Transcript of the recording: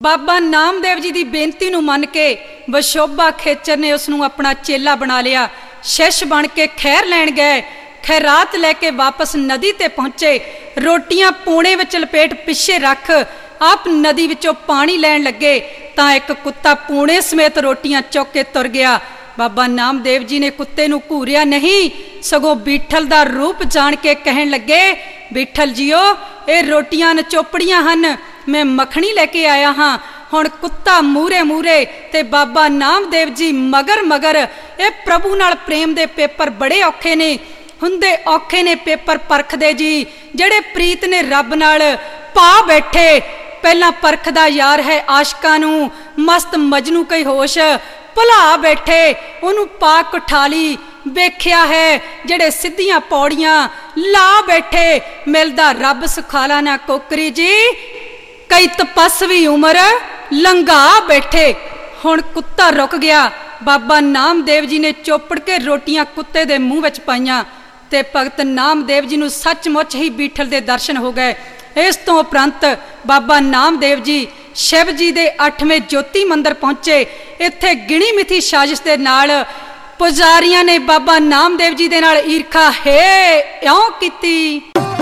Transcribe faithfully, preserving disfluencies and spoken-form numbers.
बाबा नामदेव जी की बेनती नूं मन के विशोभा खेचर ने उसनूं अपना चेला बना लिया। शिष्य बन के खैर लैण गए। खैरात लैके वापस नदी ते पहुंचे। रोटियां पूणे विच लपेट पिछे रख आप नदी विचों पानी लैण लगे तां एक कुत्ता पूणे समेत रोटियां चुक के तुर गया। बाबा नामदेव जी ने कुत्ते नूं घूरिया नहीं, सगों बीठल दा रूप जान के कहण लगे, बीठल जीओ ये रोटियां नचोपड़ियां हन, मैं मखणी लैके आया हाँ। हुण कुत्ता मूरे मूरे ते बाबा नामदेव जी मगर मगर। ये प्रभु नाल प्रेम दे पेपर बड़े औखे ने, हुंदे औखे ने पेपर परखदे जी जेड़े प्रीत ने रब नाल पा बैठे। पहला परखदा यार है आशकां नूं, मस्त मजनू कई होश भुला बैठे उन्हूं पाक उठाली। वेख्या है जेड़े सिद्धियां पौड़ियां ला बैठे, मिलदा रब सुखाला ना कोकरी जी, कई तपस्वी उम्र लंघा बैठे। हुण कुत्ता रुक गया। बाबा नामदेव जी ने चोपड़ के रोटियां कुत्ते दे मूँह विच पाईयां ते भगत नामदेव जी नूं सचमुच ही बीठल दे दर्शन हो गए। इस तो उपरंत बाबा नामदेव जी शिव जी दे अठवें ज्योति मंदिर पहुंचे। इत्थे गिणी मिथी साजिश दे नाल पुजारियां ने बाबा नामदेव जी दे नाल ईरखा है इउं कीती।